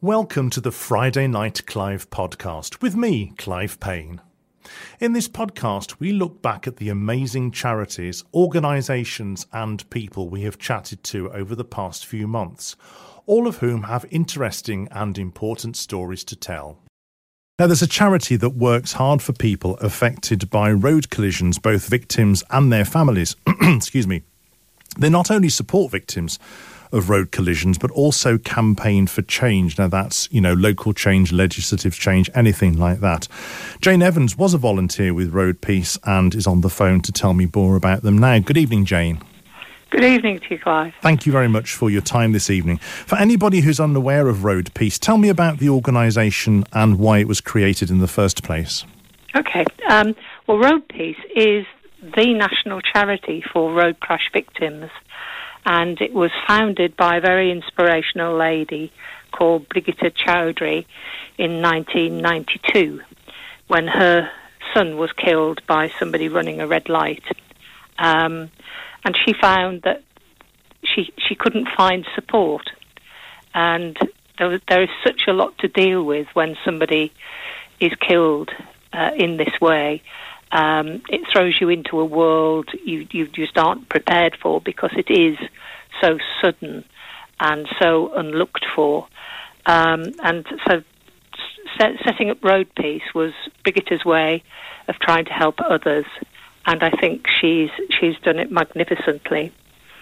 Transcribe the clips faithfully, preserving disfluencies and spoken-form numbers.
Welcome to the Friday Night Clive podcast with me, Clive Payne. In this podcast, we look back at the amazing charities, organisations and people we have chatted to over the past few months, all of whom have interesting and important stories to tell. Now, there's a charity that works hard for people affected by road collisions, both victims and their families. Excuse me. They not only support victims of road collisions, but also campaign for change. Now, that's, you know, local change, legislative change, anything like that. Jane Evans was a volunteer with Road Peace and is on the phone to tell me more about them now. Good evening, Jane. Good evening to you, Clive. Thank you very much for your time this evening. For anybody who's unaware of Road Peace, tell me about the organisation and why it was created in the first place. Okay. Um, well, Road Peace is the national charity for road crash victims, and it was founded by a very inspirational lady called Brigita Chowdhury in nineteen ninety-two, when her son was killed by somebody running a red light. Um, and she found that she she couldn't find support. And there, was, there is such a lot to deal with when somebody is killed uh, in this way. Um, it throws you into a world you, you just aren't prepared for, because it is so sudden and so unlooked for. Um, and so set, setting up Road Peace was Brigita's way of trying to help others, and I think she's she's done it magnificently.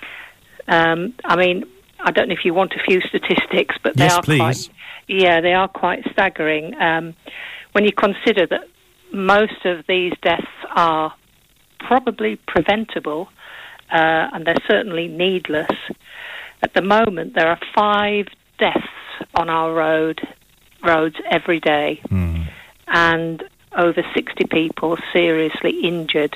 Um, I mean, I don't know if you want a few statistics, but they yes, are please. quite yeah, they are quite staggering. Um, when you consider that most of these deaths are probably preventable, uh, and they're certainly needless. At the moment, there are five deaths on our road roads every day, mm. and over sixty people seriously injured.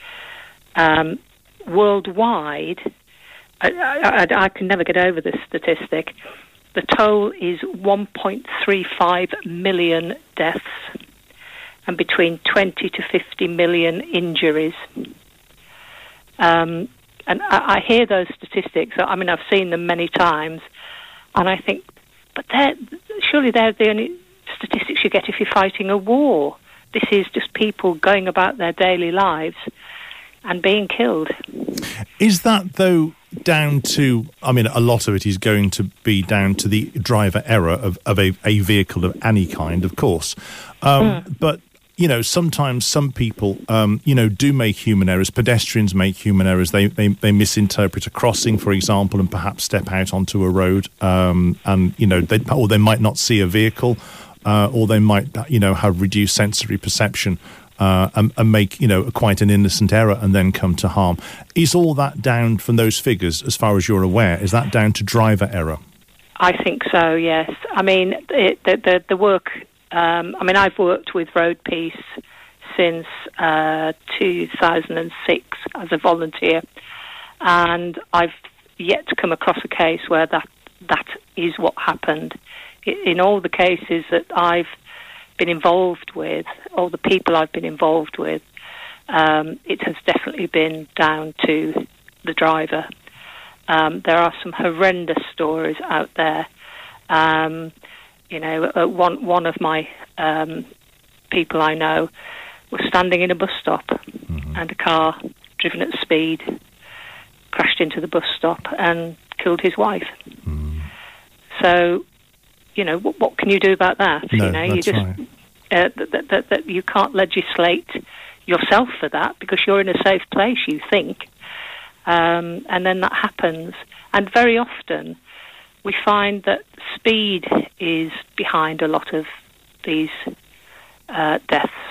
Um, worldwide, I, I, I can never get over this statistic. The toll is one point three five million deaths, and between twenty to fifty million injuries. Um, and I, I hear those statistics. I mean, I've seen them many times, and I think, but they're, surely they're the only statistics you get if you're fighting a war. This is just people going about their daily lives and being killed. Is that, though, down to, I mean, a lot of it is going to be down to the driver error of, of a, a vehicle of any kind, of course. Um, mm. But you know, sometimes some people, um, you know, do make human errors. Pedestrians make human errors. They, they they misinterpret a crossing, for example, and perhaps step out onto a road. Um, and, you know, they, or they might not see a vehicle, uh, or they might, you know, have reduced sensory perception uh, and, and make, you know, quite an innocent error and then come to harm. Is all that down from those figures, as far as you're aware? Is that down to driver error? I think so, yes. I mean, it, the, the, the work... Um, I mean, I've worked with Road Peace since uh, two thousand six as a volunteer, and I've yet to come across a case where that that is what happened. In all the cases that I've been involved with, all the people I've been involved with, um, it has definitely been down to the driver. Um, there are some horrendous stories out there. Um, You know, uh, one one of my um, people I know was standing in a bus stop, mm-hmm. and a car driven at speed crashed into the bus stop and killed his wife. Mm. So, you know, what, what can you do about that? No, you know, that's you just right. uh, that, that, that you can't legislate yourself for that, because you're in a safe place, you think, um, and then that happens. And very often we find that speed is behind a lot of these uh, deaths.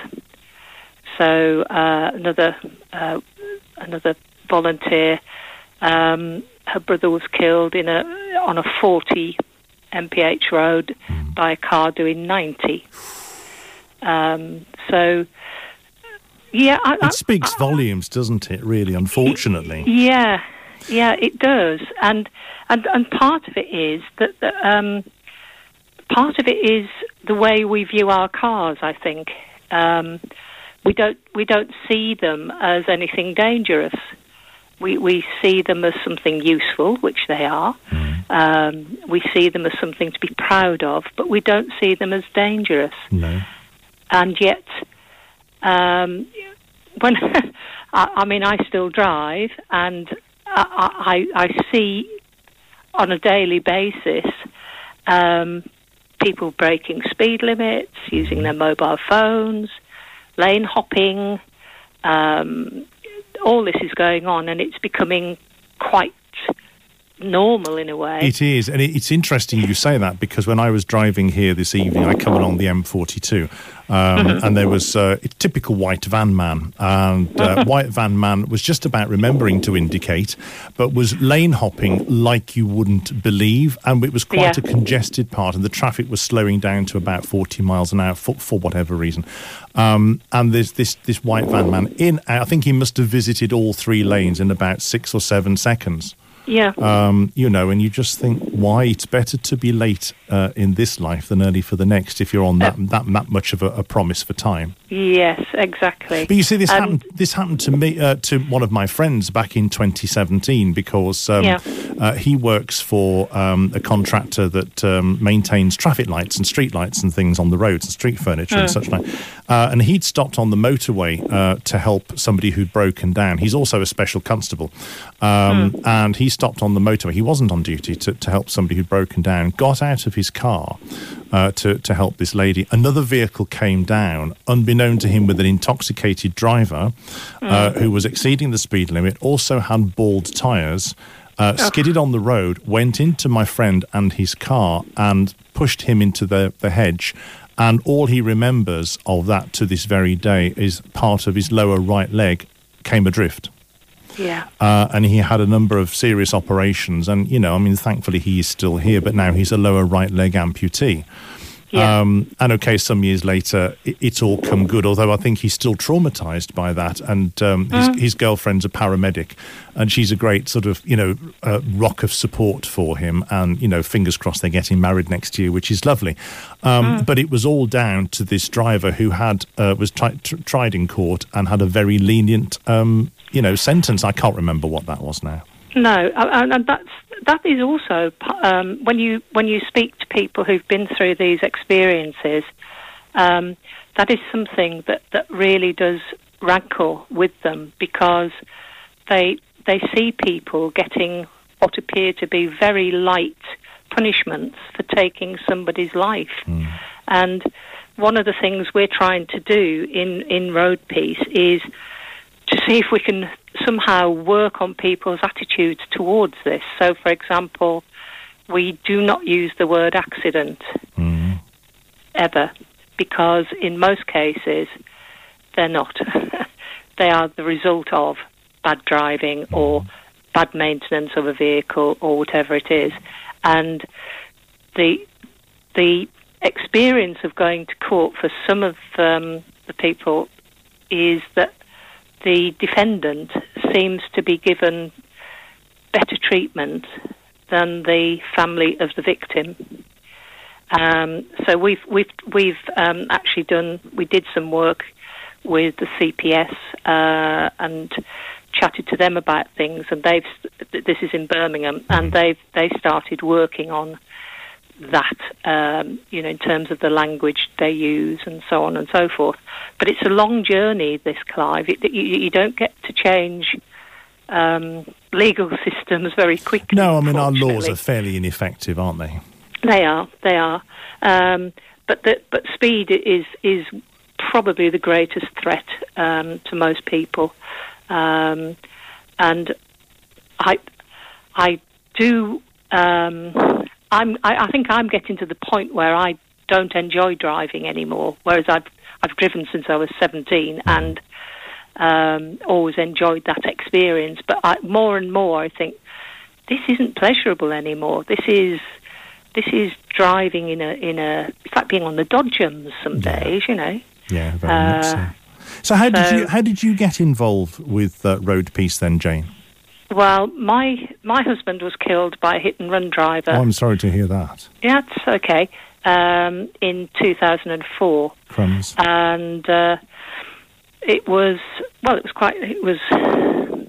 So uh, another uh, another volunteer, um, her brother was killed in a on a forty M P H road mm. by a car doing ninety. Um, so, yeah, I, it speaks I, volumes, doesn't it? Really, unfortunately. Yeah, yeah, it does, and. And, and part of it is that, that um, part of it is the way we view our cars. I think um, we don't we don't see them as anything dangerous. We we see them as something useful, which they are. Mm. Um, we see them as something to be proud of, but we don't see them as dangerous. No. And yet, um, when I, I mean, I still drive, and I, I, I see on a daily basis um, people breaking speed limits, using their mobile phones, lane hopping. Um, all this is going on, and it's becoming quite normal in a way. It is, and it's interesting you say that, because when I was driving here this evening, I come along the M forty-two, um, mm-hmm. and there was uh, a typical white van man, and uh, white van man was just about remembering to indicate, but was lane hopping like you wouldn't believe, and it was quite yeah. a congested part, and the traffic was slowing down to about forty miles an hour for, for whatever reason. Um, and there's this, this white van man in, I think he must have visited all three lanes in about six or seven seconds. Yeah. Um, you know, and you just think, why? It's better to be late uh, in this life than early for the next if you're on that uh, that, that much of a, a promise for time. Yes, exactly. But you see, this um, happened. This happened to me, uh, to one of my friends back in twenty seventeen, because um, yeah. uh, he works for um, a contractor that um, maintains traffic lights and street lights and things on the roads and street furniture mm. and such like. Uh, and he'd stopped on the motorway uh, to help somebody who'd broken down. He's also a special constable, um, mm. and he stopped on the motorway. He wasn't on duty to, to help somebody who'd broken down. Got out of his car uh, to to help this lady. Another vehicle came down, unbeknown to him, with an intoxicated driver mm. uh, who was exceeding the speed limit. Also had bald tyres. Uh, oh. Skidded on the road, went into my friend and his car, and pushed him into the the hedge. And all he remembers of that to this very day is part of his lower right leg came adrift. Yeah. Uh, and he had a number of serious operations. And, you know, I mean, thankfully he is still here, but now he's a lower right leg amputee. Yeah. Um, and, okay, some years later, it, it's all come good, although I think he's still traumatised by that. And um, his, mm. his girlfriend's a paramedic, and she's a great sort of, you know, uh, rock of support for him. And, you know, fingers crossed they're getting married next year, which is lovely. Um, mm. But it was all down to this driver who had uh, was tri- tr- tried in court and had a very lenient, um, you know, sentence. I can't remember what that was now. No, and that's that is also um, when you when you speak to people who've been through these experiences, um, that is something that, that really does rankle with them, because they they see people getting what appear to be very light punishments for taking somebody's life. Mm. And one of the things we're trying to do in, in Road Peace is to see if we can somehow work on people's attitudes towards this. So, for example, we do not use the word accident mm. ever, because in most cases they're not. They are the result of bad driving mm. or bad maintenance of a vehicle or whatever it is. And the the experience of going to court for some of um, the people is that the defendant seems to be given better treatment than the family of the victim. Um, so we've we've we've um, actually done we did some work with the C P S uh, and chatted to them about things, and they've this is in Birmingham, and they've they started working on that, um, you know, in terms of the language they use and so on and so forth. But it's a long journey, this, Clive. It, you, you don't get to change um, legal systems very quickly. No, I mean, our laws are fairly ineffective, aren't they? They are, they are. Um, but the, but speed is is probably the greatest threat um, to most people. Um, and I I do... Um, I'm, I, I think I'm getting to the point where I don't enjoy driving anymore, whereas I've I've driven since I was seventeen and um, always enjoyed that experience. But I, more and more, I think this isn't pleasurable anymore. This is this is driving in a in a it's like being on the dodgems some days, yeah. you know. Yeah, very uh, much so. So how so, did you how did you get involved with uh, Road Peace then, Jane? Well, my my husband was killed by a hit-and-run driver. Oh, I'm sorry to hear that. Yeah, it's okay. Um, in two thousand four. Crumbs. And uh, it was, well, it was quite, it was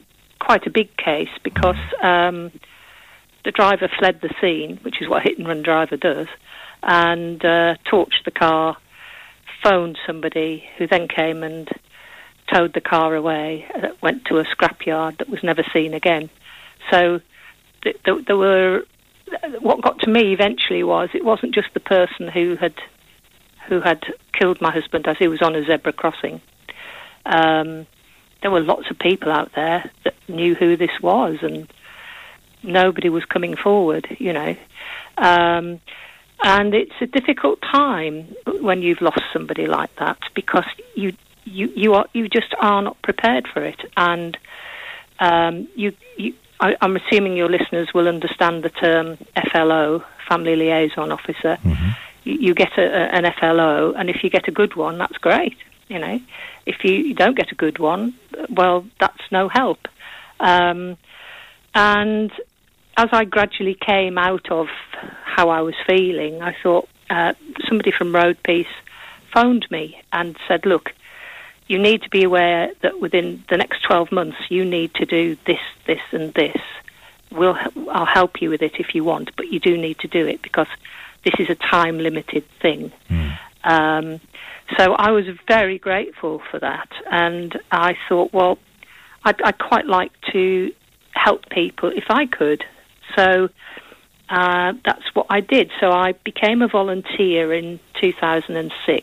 quite a big case because um, the driver fled the scene, which is what a hit-and-run driver does, and uh, torched the car, phoned somebody who then came and towed the car away, uh, went to a scrapyard that was never seen again. So th- th- there were... What got to me eventually was it wasn't just the person who had who had killed my husband as he was on a zebra crossing. Um, there were lots of people out there that knew who this was, and nobody was coming forward, you know. Um, and it's a difficult time when you've lost somebody like that, because you you you are you just are not prepared for it, and um, you you. I, I'm assuming your listeners will understand the term F L O, Family Liaison Officer. Mm-hmm. You, you get a, a, an F L O, and if you get a good one, that's great. You know, if you, you don't get a good one, well, that's no help. Um, and as I gradually came out of how I was feeling, I thought uh, somebody from Road Peace phoned me and said, "Look, you need to be aware that within the next twelve months, you need to do this, this, and this. We'll, I'll help you with it if you want, but you do need to do it because this is a time-limited thing." Mm. Um, so I was very grateful for that, and I thought, well, I'd, I'd quite like to help people if I could. So uh, that's what I did. So I became a volunteer in two thousand six.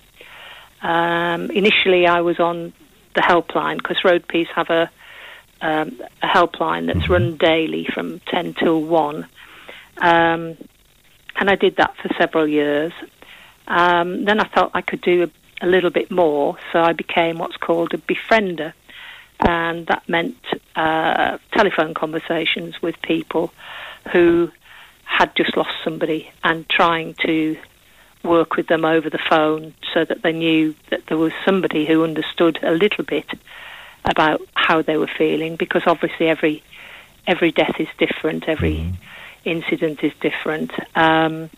Um, initially, I was on the helpline because Road Peace have a, um, a helpline that's mm-hmm. run daily from ten till one. Um, and I did that for several years. Um, then I thought I could do a, a little bit more, so I became what's called a befriender. And that meant uh, telephone conversations with people who had just lost somebody and trying to work with them over the phone so that they knew that there was somebody who understood a little bit about how they were feeling, because obviously every every death is different, every mm-hmm. incident is different. Um,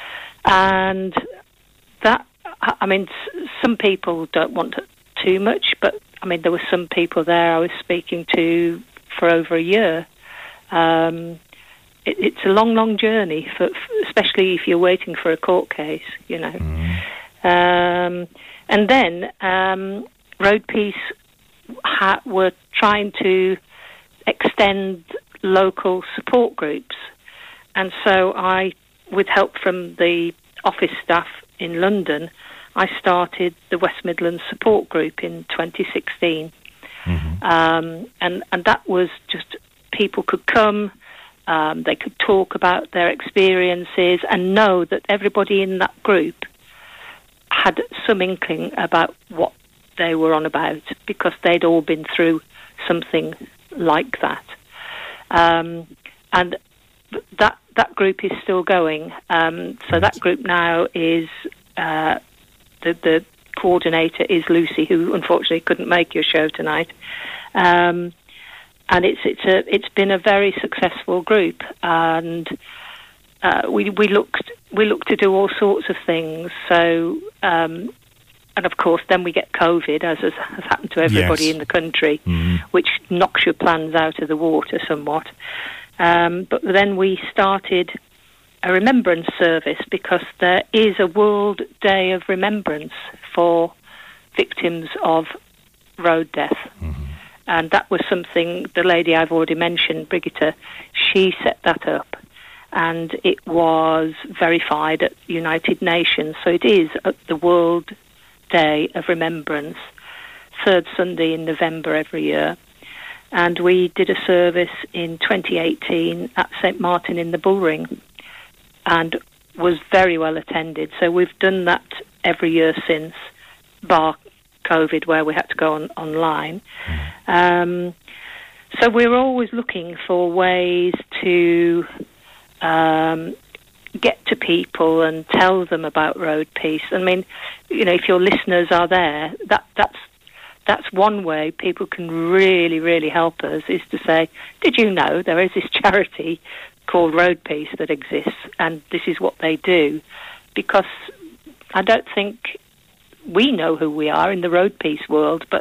and that, I mean, some people don't want too much, but I mean, there were some people there I was speaking to for over a year. Um, it, it's a long, long journey, for, especially if you're waiting for a court case, you know. Mm. Um, and then um, Road Peace ha- were trying to extend local support groups. And so I, with help from the office staff in London, I started the West Midlands Support Group in twenty sixteen. Mm-hmm. Um, and, and that was just, people could come, um, they could talk about their experiences and know that everybody in that group had some inkling about what they were on about, because they'd all been through something like that. Um, and that that group is still going. Um, so that group now is... Uh, The, the coordinator is Lucy, who unfortunately couldn't make your show tonight, um, and it's it's a it's been a very successful group, and uh, we we looked we look to do all sorts of things. So, um, and of course, then we get COVID, as has, has happened to everybody yes. in the country, mm-hmm. which knocks your plans out of the water somewhat. Um, but then we started a remembrance service, because there is a World Day of Remembrance for victims of road death. Mm-hmm. And that was something the lady I've already mentioned, Brigitte, she set that up. And it was verified at the United Nations. So it is the World Day of Remembrance, third Sunday in November every year. And we did a service in twenty eighteen at Saint Martin in the Bullring, and was very well attended. So we've done that every year since, bar COVID, where we had to go on, online. Um, so we're always looking for ways to um, get to people and tell them about Road Peace. I mean, you know, if your listeners are there, that that's that's one way people can really, really help us, is to say, did you know there is this charity called Road Peace that exists, and this is what they do? Because I don't think we know who we are in the Road Peace world, but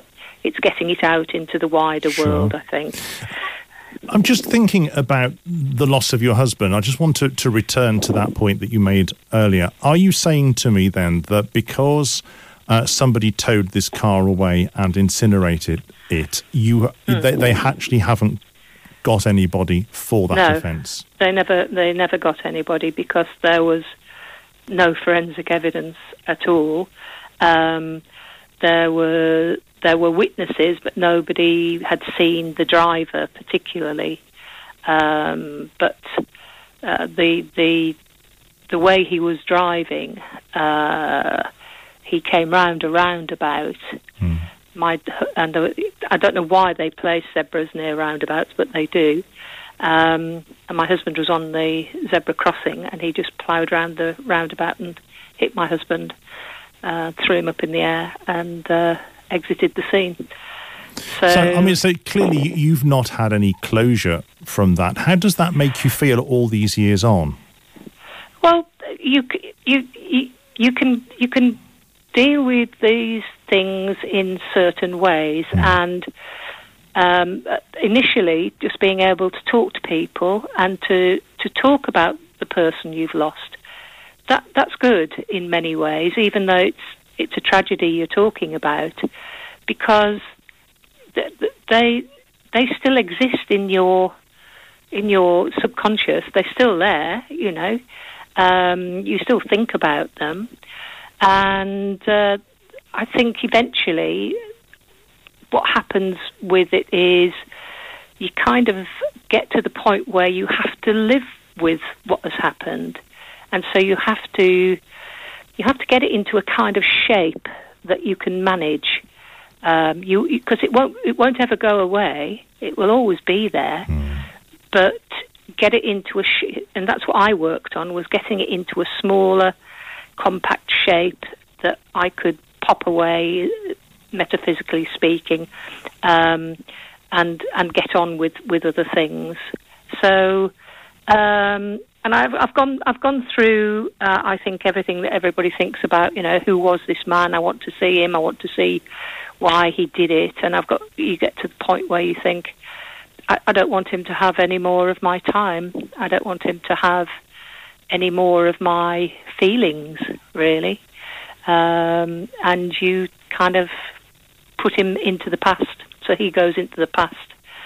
it's getting it out into the wider Sure. world, I think. I'm just thinking about the loss of your husband. I just want to, to return to that point that you made earlier. Are you saying to me then that because uh, somebody towed this car away and incinerated it, you mm. they, they actually haven't got anybody for that no, offence? They never, they never got anybody because there was no forensic evidence at all. Um, there were there were witnesses, but nobody had seen the driver particularly. Um, but uh, the the the way he was driving, uh, he came round a roundabout. Mm. My and I don't know why they place zebras near roundabouts, but they do. Um, and my husband was on the zebra crossing, and he just ploughed round the roundabout and hit my husband, uh, threw him up in the air, and uh, exited the scene. So, so, I mean, so clearly you've not had any closure from that. How does that make you feel all these years on? Well, you you you, you can you can deal with these things in certain ways, mm. and. Um, initially, just being able to talk to people and to, to talk about the person you've lost, that that's good in many ways, even though it's it's a tragedy you're talking about, because th- they they still exist in your in your subconscious. They're still there, you know. Um, you still think about them, and uh, I think eventually. What happens with it is you kind of get to the point where you have to live with what has happened, and so you have to you have to get it into a kind of shape that you can manage. Um, you because it won't it won't ever go away. It will always be there, mm. but get it into a sh- and that's what I worked on, was getting it into a smaller, compact shape that I could pop away. Metaphysically speaking, um, and and get on with, with other things. So, um, and I've I've gone I've gone through. Uh, I think everything that everybody thinks about. You know, who was this man? I want to see him. I want to see why he did it. And I've got. You get to the point where you think, I, I don't want him to have any more of my time. I don't want him to have any more of my feelings. Really, um, and you kind of. Put him into the past, so he goes into the past.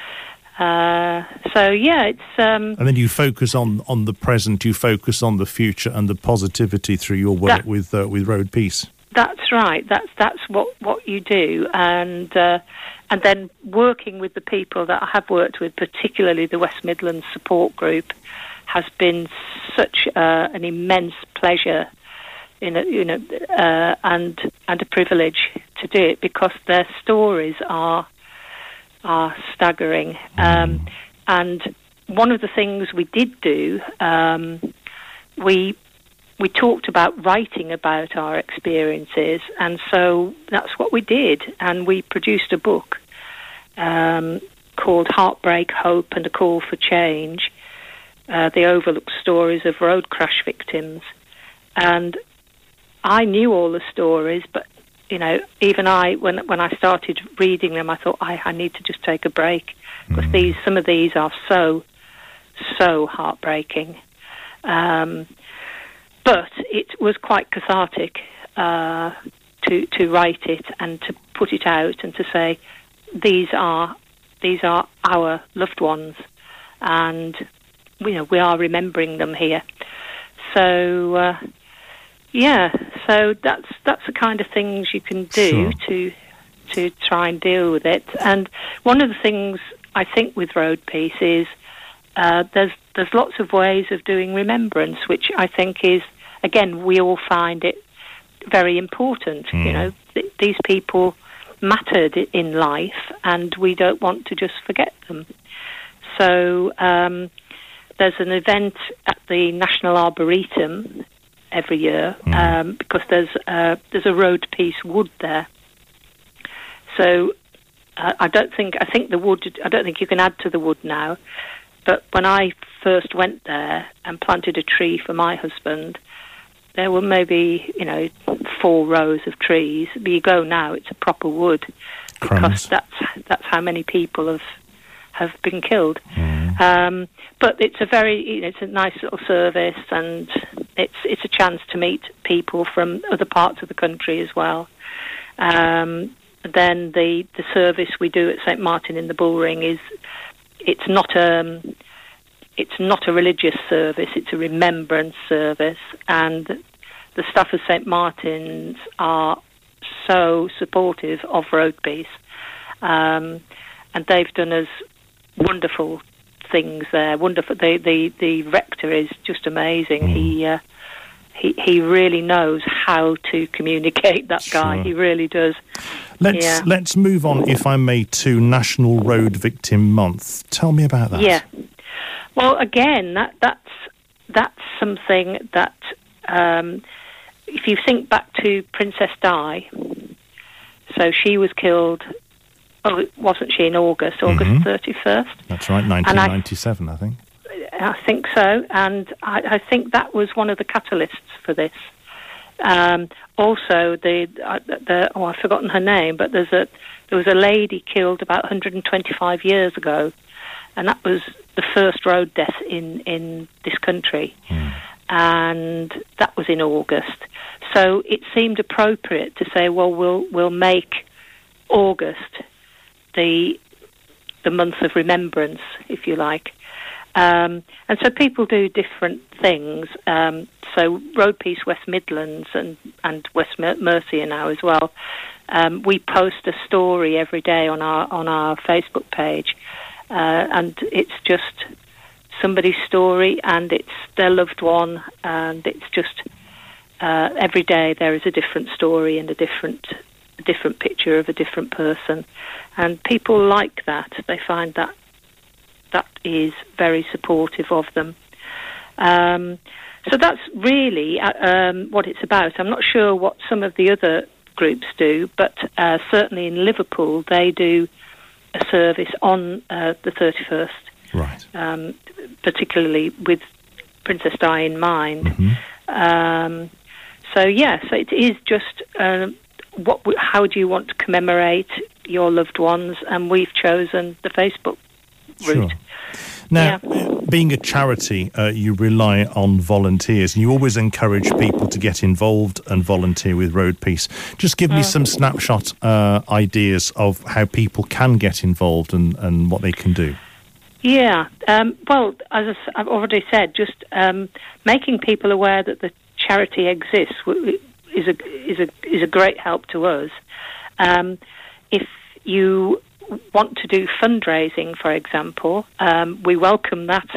Uh, so yeah, it's. Um, and then you focus on, on the present. You focus on the future and the positivity through your work that, with uh, with Road Peace. That's right. That's that's what, what you do, and uh, and then working with the people that I have worked with, particularly the West Midlands Support Group, has been such uh, an immense pleasure. You know, you know, uh, and and a privilege to do it because their stories are are staggering. Um, and one of the things we did do, um, we we talked about writing about our experiences, and so that's what we did. And we produced a book um, called "Heartbreak, Hope, and a Call for Change: uh, The Overlooked Stories of Road Crash Victims," and I knew all the stories, but, you know, even I, when when I started reading them, I thought, I, I need to just take a break, because mm. these some of these are so, so heartbreaking. Um, but it was quite cathartic uh, to to write it and to put it out and to say, these are these are our loved ones, and, you know, we are remembering them here. So... Uh, Yeah, so that's that's the kind of things you can do sure. to to try and deal with it. And one of the things I think with Road Peace is uh, there's there's lots of ways of doing remembrance, which I think is, again, we all find it very important. Mm. You know, th- these people mattered in life, and we don't want to just forget them. So um, there's an event at the National Arboretum every year, mm. um, because there's uh, there's a Road Peace wood there. So uh, I don't think I think the wood I don't think you can add to the wood now. But when I first went there and planted a tree for my husband, there were maybe, you know, four rows of trees. But you go now, it's a proper wood. because Crumbs. that's that's how many people have have been killed. Mm. Um, but it's a very, you know, it's a nice little service, and it's it's a chance to meet people from other parts of the country as well. Um, then the the service we do at Saint Martin in the Bullring is it's not a it's not a religious service; it's a remembrance service, and the staff of Saint Martin's are so supportive of Road Peace, um, and they've done us wonderful things there. Wonderful. The the, the rector is just amazing. Mm. He uh, he he really knows how to communicate. That Sure. guy, he really does. Let's yeah. let's move on, if I may, to National Road Victim Month. Tell me about that. Yeah. Well, again, that that's that's something that um, if you think back to Princess Di, so she was killed. Oh, wasn't she in August, August thirty-first? Mm-hmm. That's right, nineteen ninety-seven, I, I think. I think so, and I, I think that was one of the catalysts for this. Um, also, the, uh, the oh, I've forgotten her name, but there's a there was a lady killed about one hundred twenty-five years ago, and that was the first road death in, in this country, mm. and that was in August. So it seemed appropriate to say, well, we'll we'll make August the the month of remembrance, if you like. Um, and so people do different things. Um, so Road Peace West Midlands and, and West Mercia now as well. Um, we post a story every day on our on our Facebook page, uh, and it's just somebody's story, and it's their loved one, and it's just uh, every day there is a different story and a different a different picture of a different person, and people like that. They find that that is very supportive of them. Um, so that's really uh, um, what it's about. I'm not sure what some of the other groups do, but uh, certainly in Liverpool they do a service on uh, the thirty-first, right? Um, particularly with Princess Di in mind. Mm-hmm. Um, so yes, yeah, so it is just uh, what? How do you want to commemorate your loved ones? And we've chosen the Facebook route. Sure. Now, yeah. being a charity, uh, you rely on volunteers, and you always encourage people to get involved and volunteer with Road Peace. Just give me mm. some snapshot uh, ideas of how people can get involved and, and what they can do. Yeah, um, well, as I've already said, just um, making people aware that the charity exists is a is a is a great help to us. Um, if you want to do fundraising, for example, um, we welcome that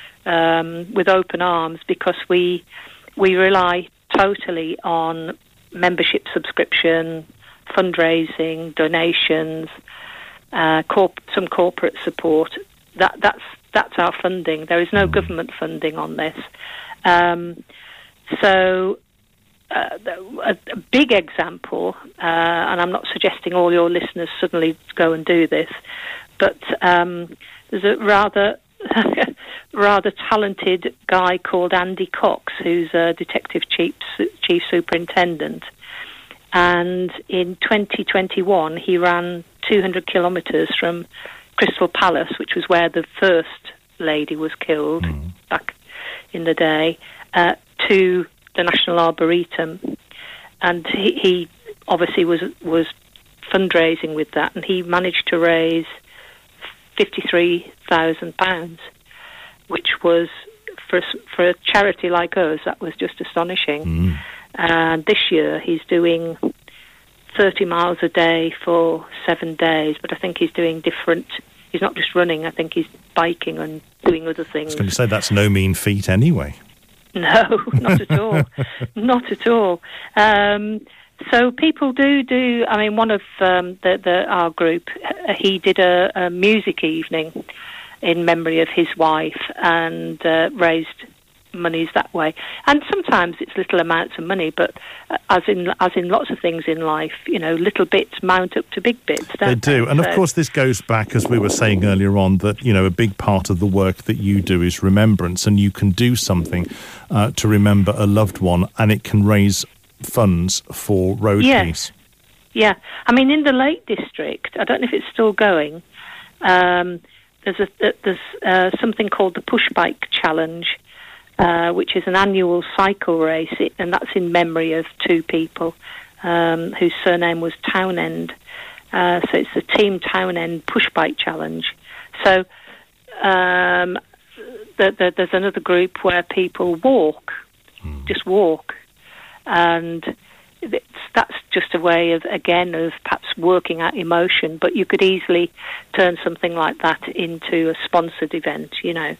um, with open arms, because we we rely totally on membership subscription, fundraising, donations, uh, corp- some corporate support. That that's that's our funding. There is no government funding on this. Um, so. Uh, a, a big example, uh, and I'm not suggesting all your listeners suddenly go and do this, but um, there's a rather rather talented guy called Andy Cox, who's a detective chief, chief superintendent, and in twenty twenty-one he ran two hundred kilometres from Crystal Palace, which was where the first lady was killed mm. back in the day, uh, to the National Arboretum, and he, he obviously was was fundraising with that, and he managed to raise fifty-three thousand pounds, which was for for a charity like us, that was just astonishing. Mm. And this year he's doing thirty miles a day for seven days, but I think he's doing different. He's not just running. I think he's biking and doing other things. I was going to say that's no mean feat anyway. No, not at all. Not at all. Um, so people do do. I mean, one of um, the, the our group, uh, he did a, a music evening in memory of his wife, and uh, raised monies that way. And sometimes it's little amounts of money, but uh, as in as in lots of things in life, you know, little bits mount up to big bits, don't they? They do. And so, of course this goes back, as we were saying earlier on, that, you know, a big part of the work that you do is remembrance, and you can do something uh, to remember a loved one, and it can raise funds for Road yeah. Peace. Yeah. I mean, in the Lake District, I don't know if it's still going, um, there's a, there's uh, something called the Push Bike Challenge, uh, which is an annual cycle race, and that's in memory of two people um, whose surname was Townend. Uh, so it's the Team Townend Push Bike Challenge. So um, the, the, there's another group where people walk, mm. just walk, and it's, that's just a way of, again, of perhaps working out emotion, but you could easily turn something like that into a sponsored event, you know.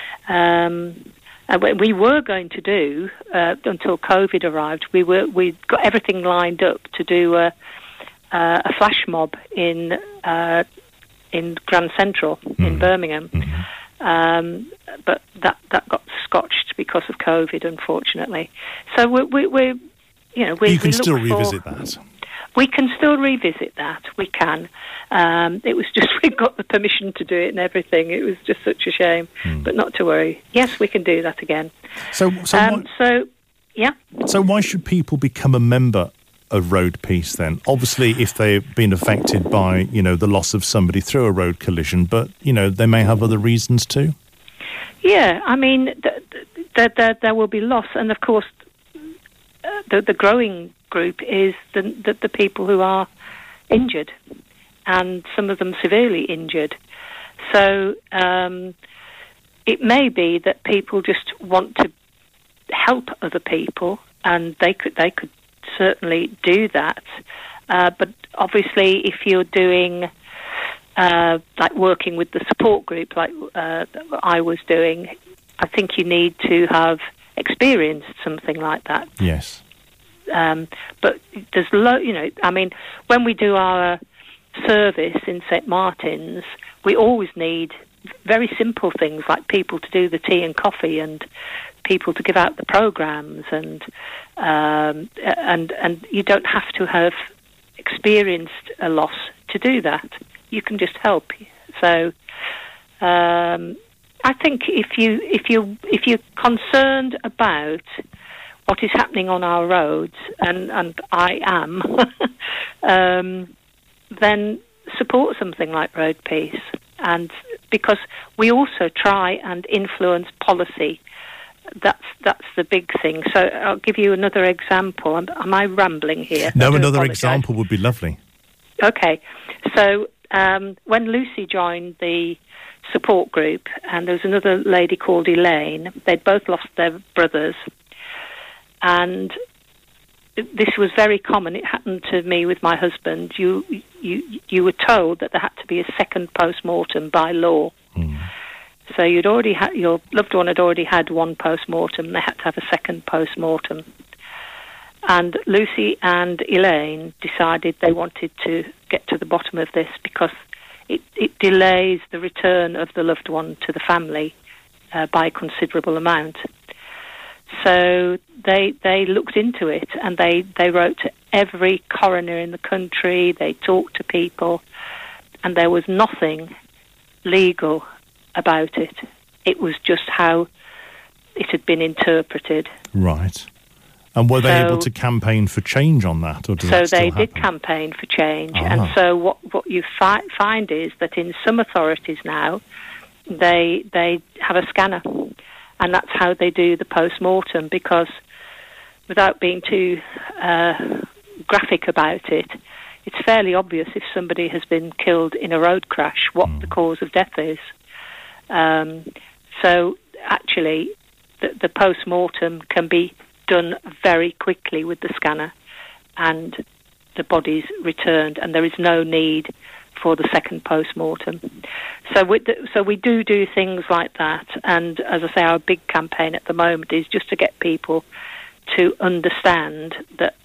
Um, and we were going to do, uh, until COVID arrived, we were, we got everything lined up to do a, uh, a flash mob in uh, in Grand Central mm. in Birmingham. Mm-hmm. Um, but that, that got scotched because of COVID, unfortunately. So we, we, we're You know, we, you can we still for, revisit that. We can still revisit that. We can. Um, it was just we got the permission to do it and everything. It was just such a shame, mm. but not to worry. Yes, we can do that again. So, so, um, why, so, yeah. So, why should people become a member of Road Peace then? Obviously, if they've been affected by, you know, the loss of somebody through a road collision, but you know, they may have other reasons too. Yeah, I mean, th- th- th- there will be loss, and of course. Uh, the, the growing group is the, the, the people who are injured, and some of them severely injured. So um, it may be that people just want to help other people, and they could they could certainly do that. Uh, but obviously, if you're doing uh, like working with the support group, like uh, I was doing, I think you need to have experienced something like that. Yes. Um, but there's lo- you know, I mean, when we do our service in Saint Martin's, we always need very simple things like people to do the tea and coffee, and people to give out the programs, and um, and and you don't have to have experienced a loss to do that. You can just help. So. Um, I think if you if you if you're concerned about what is happening on our roads, and, and I am, um, then support something like Road Peace, and because we also try and influence policy. That's that's the big thing. So I'll give you another example. Am, am I rambling here? No, another apologize. example would be lovely. Okay, so um, when Lucy joined the support group, and there was another lady called Elaine. They'd both lost their brothers, and this was very common. It happened to me with my husband. You you you were told that there had to be a second post-mortem by law. Mm. So you'd already had, your loved one had already had one post-mortem. They had to have a second post-mortem. And Lucy and Elaine decided they wanted to get to the bottom of this, because It, it delays the return of the loved one to the family uh, by a considerable amount. So they they looked into it, and they, they wrote to every coroner in the country. They talked to people, and there was nothing legal about it. It was just how it had been interpreted. Right. And were they so, able to campaign for change on that? Or does so that still they happen? did campaign for change. Ah. And so what, what you fi- find is that in some authorities now, they they have a scanner. And that's how they do the post-mortem, because without being too uh, graphic about it, it's fairly obvious if somebody has been killed in a road crash what mm. the cause of death is. Um, so actually, the, the post-mortem can be done very quickly with the scanner, and the body's returned, and there is no need for the second post-mortem. So we, so we do do things like that, and as I say, our big campaign at the moment is just to get people to understand that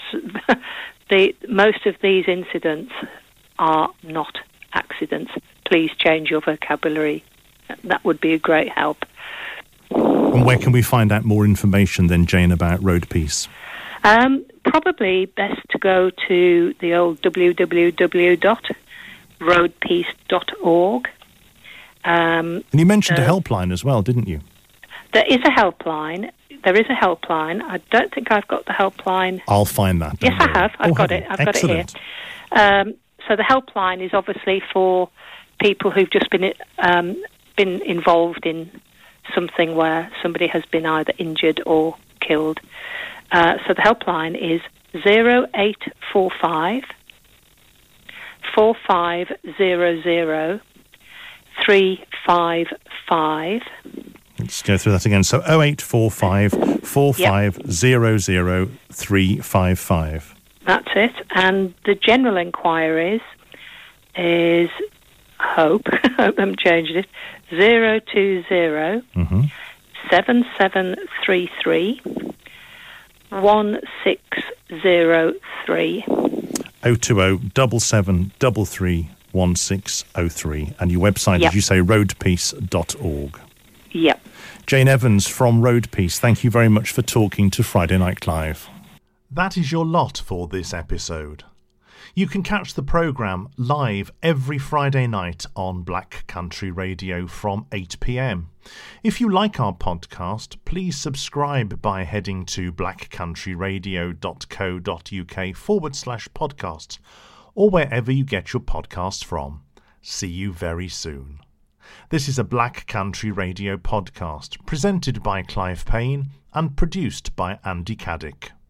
the most of these incidents are not accidents. Please change your vocabulary. That would be a great help. And where can we find out more information then, Jane, about Road Peace? Um, probably best to go to the old w w w dot road peace dot org. Um, and you mentioned uh, a helpline as well, didn't you? There is a helpline. There is a helpline. I don't think I've got the helpline. I'll find that. Yes, worry. I have. I've oh, got have it. you? I've Excellent. got it here. Um, so the helpline is obviously for people who've just been um, been involved in something where somebody has been either injured or killed. Uh, so the helpline is zero eight four five four five zero zero three five five. Let's go through that again. So oh eight four five four five zero zero three five five. That's it. And the general inquiries is hope. hope I'm changing it. Zero two zero Mm-hmm. seven seven three three one six zero three. oh two oh seven seven three three one six oh three. And your website, Yep. as you say, road peace dot org. Yep. Jane Evans from Road Peace, thank you very much for talking to Friday Night Live. That is your lot for this episode. You can catch the programme live every Friday night on Black Country Radio from eight p m. If you like our podcast, please subscribe by heading to blackcountryradio.co.uk forward slash podcasts or wherever you get your podcasts from. See you very soon. This is a Black Country Radio podcast presented by Clive Payne and produced by Andy Caddick.